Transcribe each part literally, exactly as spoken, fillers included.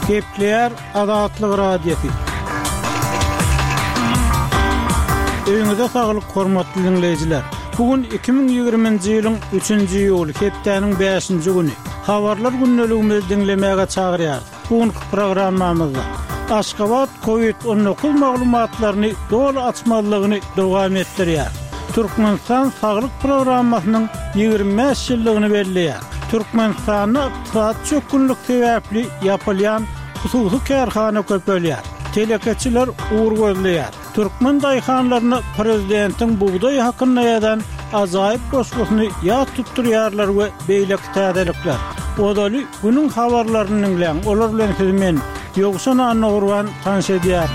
Kepler Adatlyk Radiosu. Öňüňizde saglyk, hormatly dinleyijiler. Bugün iki bin ýygrimiňji ýylyň üçünji ýuly, hepdeniň beşinji güni. Habarlar günneligimizi dinlemäge çagyrýar. Bugünkü programmamyzda Aşgabat covid on dokuz maglumatlaryny dolu açmalygyny dowam etdirýär. Türkmenistan saglyk programmasynyň ýygrimi beş ýyllygyny belleýär. Türkmenistanyň ykdysat çökünlük sebäpli ýapylýan hususy kärhana köpelýär. Telekeçiler uğur gözleýär. Türkmen daýhanlaryny prezidentiň buğday hakyna ýadan azaýyp boşlugyny ýat tutturýarlar we beýlek täzelikler. Odaly günüň habarlaryny dinleň. Olar bilen sizmen ýoksan anagurwan tanış edýär.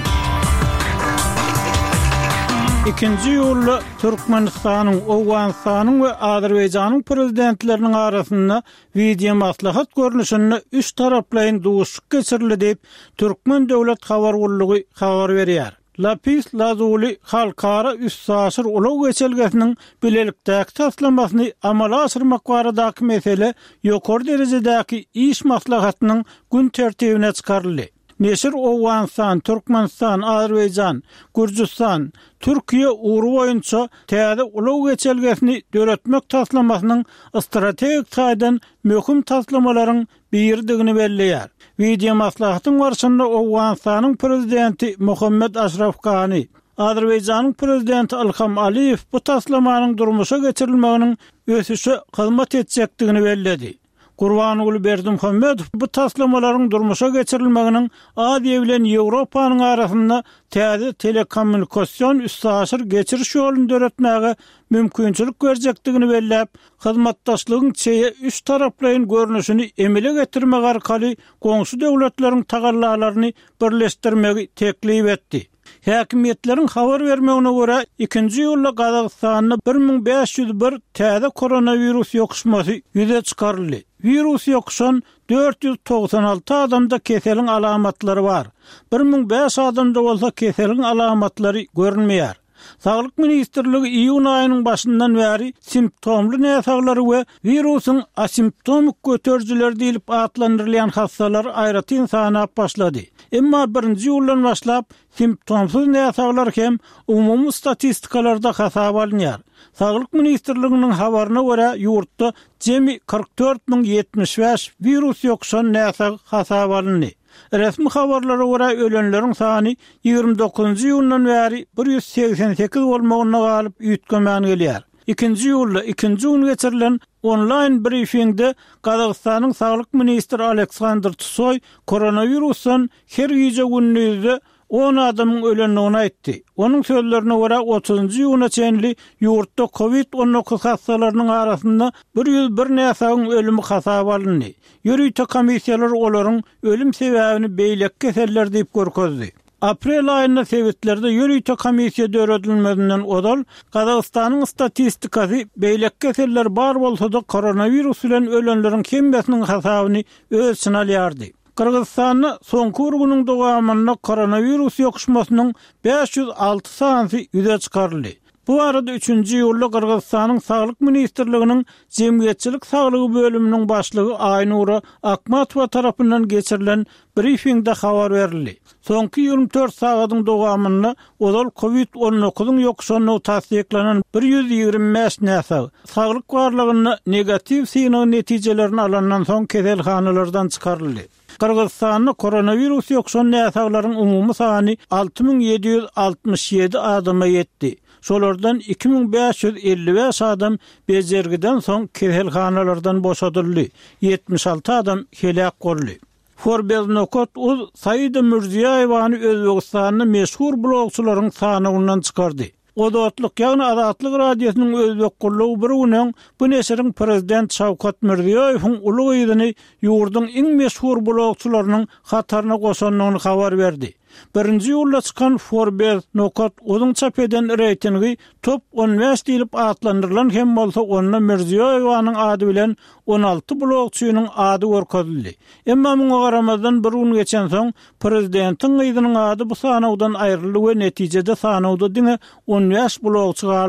İkinci ýyly Türkmenistanyň, Owganistanyň we Azerbaýjanyň prezidentleriniň arasynda video maslahat görnüşini üç taraplaýyn duşuk geçirildi diýip Türkmen döwlet habar gullugy habar berýär. Lapis Lazuli halkara üç saşyr ulaw geçelgesiniň bilelikdäki taslamasyny amala aşyrmak baradaky mesele ýokary derejedäki iş maslahatynyň gün tertibine çykaryldy. Neşir Owganistan, Türkmenistan, Azerbaýjan, Gürjistan, Türkiýe uğru boýunça täze ulaw geçelgesini döretmek taslamasynyň strategik taýdan möhüm taslamalaryň birdigini belleýär. Video maslahatyň barşynda Owganistanyň prezidenti Muhammed Ashraf Ghani, Azerbaýjanyň prezidenti Ilham Aliýew bu taslamanyň durmuşa geçirilmeginiň ösüşe hyzmat etjekdigini belledi. Gurbanyňly Berdimuhammedow bu taslamalaryň durmuşa geçirilmeginiň Aziýa bilen Ýewropanyň arasynda täze telekommunikasiýon üstaşyr geçiriş ýoluny döretmäge mümkinçilik berjekdigini belläp, hyzmatdaşlygyň çeýe üç taraplaýyn görnüşini emele getirmek arkaly goňşy döwletleriň tagallalaryny birleşdirmegi teklip etdi. Häkimetleriň habar bermegine görä ikinji ýylla Gazagystanyň bir bin beş ýüz bir täze koronavirus ýokuşmasy ýüze çykaryldy. Virus ýokuşan dört yüz togsan alty adamda keseliň alamatlary bar. bir bin beş adamda bolsa keseliň alamatlary görünmeýär. Saglyk ministrligi iýun aýynyň başyndan bäri simptomly näsaglary we virusyň asimptomik göterjileri diýilip atlandyrylýan hastalar aýratyn sanap başlady. Emma birinji ýyldan başlap simptomsuz näsaglar hem umumy statistikalarda hasap alınýar. Saglyk ministrliginiň habaryna görä ýurtda jemi kırk dört bin ýetmiş beş virus ýokuşan näsag hasap alyndy. Resmi habarlara görä ölenleriň sany ýygrimi dokuzunji ýyldan bäri bir yüz seksen sekiz bolmagyna galyp ýitgemän gelýär. İkinji ýylda ikinji gün geçirilen online briefingde Gazagystanyň saglyk ministri Aleksandr Tsoy koronavirusdan her gece günlüğünde on adamın ölenligini aýtdy. Onuň sözlerine görä otuzunji ýyla çenli ýurtda covid on dokuz hastalarynyň arasynda bir yüz bir näsagyň ölümi hasap alyndy. Ýürüýte komissiýalar olaryň ölüm sebäbini beýlek keseller diýip görkezdi. Aprel aýynda sebetlerde ýürüýte komissiýa döredilmedinden odal Gazagystanyň statistikasy beýlek keseller bar bolsa-da koronavirus bilen ölenleriň kemmetiniň hasabyny öz içine alýardy. Kırgızstanyň soňky urgunyň dowamynda koronavirus ýokuşmasynyň beş yüz alty sanaty ýüze çykaryldy. Bu arada üçünji ýylda Kırgızstanyň saglyk ministrliginiň jemgyýetçilik saglygy bölüminiň başlygy Aynura Akmatowa tarapyndan geçirilen briefingde habar berildi. Soňky ýygrimi dört sagatyň dowamynda odal covid on dokuzyň ýokuşanyny tasdiklanan bir yüz ýygrimi beş näsag saglyk barlygyny negativ synaw netijelerini alandan soň keselhanalardan çykaryldy. Kırgızstanyň koronavirus ýokuşan näsaglaryň umumy sany alty bin ýedi yüz altmış ýedi adama ýetdi. Şolardan iki bin beş yüz elli beş adam bezergiden soň keselhanalardan boşadyldy. ýetmiş alty adam helak boldy. Forbes Nokot uz Saýyda Mirziýowaňy Özbegistanyň meşhur blogçylaryň sanyňdan çykardy. Odatlyk ýagny Adatlyk radiosynyň özbek gullugy bir günden bu neşeriň prezident Şawkat Mirziýowaň uly ýygyny ýurduň iň meşhur blogçylarynyň hatarına goşanlygyny habar berdi. Birinji ýylda çykan Forbes Nokot onuň çap eden reytingi top on beş diýilip atlandyrylan hem bolsa onda Mirziýowaň ady bilen on alty blogçynyň ady görkezildi. Emma muňa garamazdan bir gün geçen soň prezidentiň gyzynyň ady bu sanawdan aýryldy we netijede sanawda diňe on beş blogçy